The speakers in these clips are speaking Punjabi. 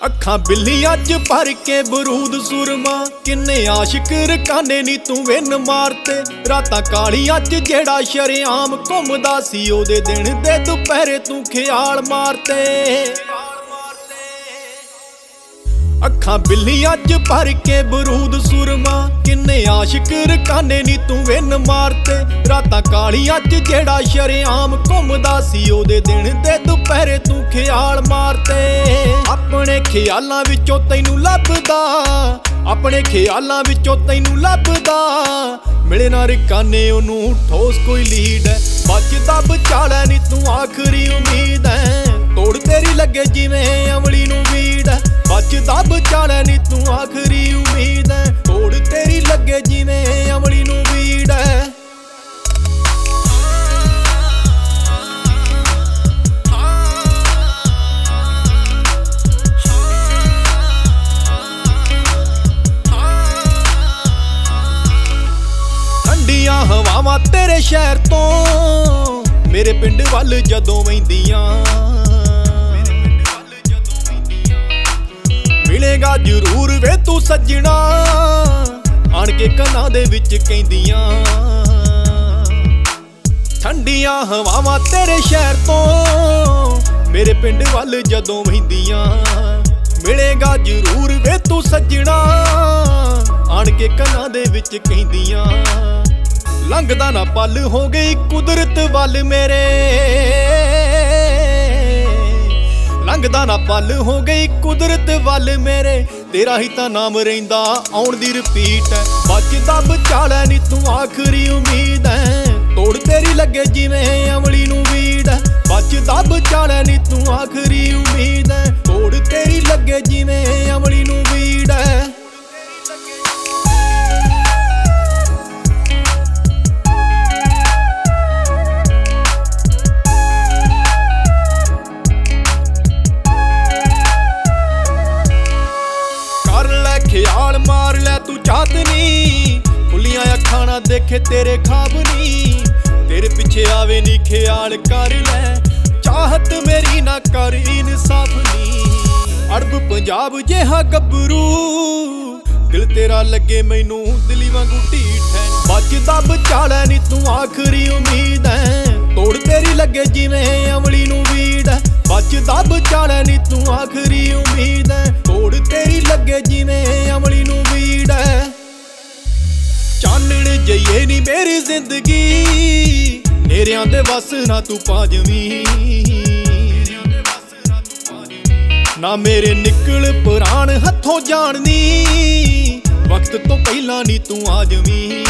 ਅੱਖਾਂ ਬਿੱਲੀਆਂ ਚ ਭਰ ਕੇ ਬਰੂਦ ਸੁਰਮਾ, ਕਿੰਨੇ ਆਸ਼ਿਕ ਰਕਾਨੇ ਨੀ ਤੂੰ ਵਿੰਨ ਮਾਰਤੇ। ਰਾਤਾਂ ਕਾਲੀਆਂ ਚ ਜਿਹੜਾ ਸ਼ਰੇਆਮ ਘੁੰਮਦਾ ਸੀ, ਉਹਦੇ ਦਿਨ ਦੇ ਦੁਪਹਿਰੇ ਤੂੰ ਖਿਆਲ ਮਾਰਤੇ। ਅੱਖਾਂ ਬਿੱਲੀਆਂ ਚ ਭਰ ਕੇ ਬਰੂਦ ਸੁਰਮਾ, ਕਿੰਨੇ ਆਸ਼ਿਕ ਰਕਾਨੇ ਨੀ ਤੂੰ ਵਿੰਨ ਮਾਰਤੇ। ਰਾਤਾਂ ਕਾਲੀਆਂ ਚ ਜਿਹੜਾ ਸ਼ਰੇਆਮ ਘੁੰਮਦਾ ਸੀ, ਉਹਦੇ ਦਿਨ ਦੇ ਦੁਪਹਿਰੇ ਤੂੰ ਖਿਆਲ ਮਾਰਤੇ। ਆਪਣੇ ਖਿਆਲਾਂ ਵਿੱਚੋਂ ਤੈਨੂੰ ਲੱਭਦਾ, ਆਪਣੇ ਖਿਆਲਾਂ ਵਿੱਚੋਂ ਤੈਨੂੰ ਲੱਭਦਾ, ਮਿਲੇ ਨਾ ਰਕਾਨੇ ਉਹਨੂੰ ਠੋਸ ਕੋਈ ਲੀਡ ਹੈ। ਬਚਦਾ ਬਚਾਲਾ ਨੀ ਤੂੰ ਆਖਰੀ ਉਮੀਦ ਹੈ, ਤੋੜ ਤੇਰੀ ਲੱਗੇ ਜਿਵੇਂ ਅਮਲੀ ਨੂੰ ਵੀੜ ਹੈ। ਬਚਦਾ ਬਚਾਲਾ ਨੀ ਤੂੰ ਆਖਰੀ ਉਮੀਦ ਹੈ, ਤੋੜ ਤੇਰੀ ਲੱਗੇ ਜਿਵੇਂ ਅਮਲੀ ਨੂੰ ਵੀੜ ਹੈ। ਠੰਡੀਆਂ ਹਵਾਵਾਂ ਤੇਰੇ ਸ਼ਹਿਰ ਤੋਂ ਮੇਰੇ ਪਿੰਡ ਵੱਲ ਜਦੋਂ ਵਹਿੰਦੀਆਂ, ਮਿਲੇਗਾ ਜ਼ਰੂਰ ਵੇ ਤੂੰ ਸੱਜਣਾ, ਆਣ ਕੇ ਕੰਨਾਂ ਦੇ ਵਿੱਚ ਕਹਿੰਦੀਆਂ। ਠੰਡੀਆਂ ਹਵਾਵਾਂ ਤੇਰੇ ਸ਼ਹਿਰ ਤੋਂ ਮੇਰੇ ਪਿੰਡ ਵੱਲ ਜਦੋਂ ਵਹਿੰਦੀਆਂ, ਮਿਲੇਗਾ ਜ਼ਰੂਰ ਵੇ ਤੂੰ ਸੱਜਣਾ, ਆਣ ਕੇ ਕੰਨਾਂ ਦੇ ਵਿੱਚ ਕਹਿੰਦੀਆਂ। ਲੰਘਦਾ ਨਾ ਪਲ ਹੋ ਗਈ ਕੁਦਰਤ ਵੱਲ ਮੇਰੇ, ਲੰਘਦਾ ਨਾ ਪਲ ਹੋ ਗਈ ਕੁਦਰਤ ਵੱਲ ਮੇਰੇ, ਤੇਰਾ ਹੀ ਤਾਂ ਨਾਮ ਰਹਿੰਦਾ ਆਉਣ ਦੀ ਰਿਪੀਟ ਹੈ। ਬਚਦਾ ਬਚਾਲਾ ਨੀ ਤੂੰ ਆਖਰੀ ਉਮੀਦ ਹੈ, ਤੋੜ ਤੇਰੀ ਲੱਗੇ ਜਿਵੇਂ ਅਮਲੀ ਨੂੰ ਵੀੜ ਹੈ। ਬਚਦਾ ਬਚਾਲਾ ਨੀ ਤੂੰ ਆਖਰੀ ਉਮੀਦ ਹੈ, ਤੋੜ ਤੇਰੀ ਲੱਗੇ ਜਿਵੇਂ ਅਮਲੀ ਨੂੰ ਵੀੜ ਹੈ। ਖਿਆਲ ਮਾਰ ਲੈ ਤੂੰ ਚਾਤਨੀ, ਖੁੱਲੀਆਂ ਅੱਖਾਂ ਨਾ ਦੇਖੇ ਤੇਰੇ ਖਾਬ ਨੀ, ਤੇਰੇ ਪਿੱਛੇ ਆਵੇ ਨੀ ਖਿਆਲ ਕਰ ਲੈ, ਚਾਹਤ ਮੇਰੀ ਨਾ ਕਰ ਇਨਸਾਫ ਨੀ। ਅਰਬ ਪੰਜਾਬ ਜਿਹਾ ਗੱਭਰੂ, ਦਿਲ ਤੇਰਾ ਲੱਗੇ ਮੈਨੂੰ ਦਿਲੀ ਵਾਂਗੂ ਢੀਠ ਹੈ। ਬਚਦਾ ਬਚਾਲਾ ਨੀ ਤੂੰ ਆਖਰੀ ਉਮੀਦ ਹੈ, ਤੋੜ ਤੇਰੀ ਲੱਗੇ ਜਿਵੇਂ ਅਮਲੀ ਨੂੰ ਵੀੜ ਹੈ। ਬਚਦਾ ਬਚਾਲਾ ਨੀ ਤੂੰ ਆਖਰੀ ਉਮੀਦ ਹੈ, ਤੋੜ ਤੇਰੀ ਲੱਗੇ ਜਿਵੇਂ ਅਮਲੀ ਨੂੰ ਵੀੜ ਹੈ। ਚਾਨਣ ਜਈਏ ਨੀ ਮੇਰੀ ਜ਼ਿੰਦਗੀ, ਨੇਰਿਆਂ ਦੇ ਵਸ ਨਾ ਤੂੰ ਪਾ ਜਵੀਂ, ਨਾ ਮੇਰੇ ਨਿਕਲ ਪ੍ਰਾਣ ਹੱਥੋਂ ਜਾਣਨੀ, ਵਕਤ ਤੋਂ ਪਹਿਲਾਂ ਨੀ ਤੂੰ ਆ ਜਵੀਂ।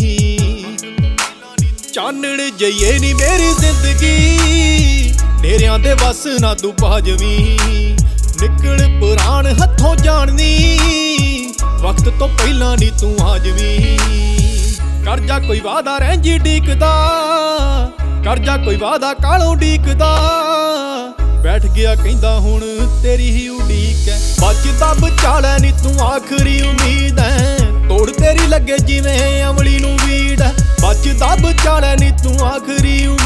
ਚਾਨਣ ਜਈਏ ਨੀ ਮੇਰੀ ਜ਼ਿੰਦਗੀ, ਨੇਰਿਆਂ ਦੇ ਵਸ ਨਾ ਤੂੰ ਪਾ ਜਵੀਂ, ਨਿਕਲ ਪ੍ਰਾਣ ਹੱਥੋਂ ਜਾਣਨੀ, ਵਕਤ ਤੋਂ ਪਹਿਲਾਂ ਨੀ ਤੂੰ ਆ ਜਵੀਂ। ਕਰ ਜਾ ਕੋਈ ਵਾਦਾ ਰਹਿੰਜੀ ਡੀਕਦਾ, ਕਰ ਜਾ ਕੋਈ ਵਾਦਾ ਕਾਲੋਂ ਡੀਕਦਾ, ਬੈਠ ਗਿਆ ਕਹਿੰਦਾ ਹੁਣ ਤੇਰੀ ਹੀ ਉਡੀਕ ਹੈ। ਬਚਦਾ ਬਚਾਲਾ ਨੀ ਤੂੰ ਆਖਰੀ ਉਮੀਦ ਹੈ, ਤੋੜ ਤੇਰੀ ਲੱਗੇ ਜਿਵੇਂ ਅਮਲੀ ਨੂੰ ਵੀੜ ਹੈ। ਬਚਦਾ ਬਚਾਲਾ ਨੀ ਤੂੰ ਆਖਰੀ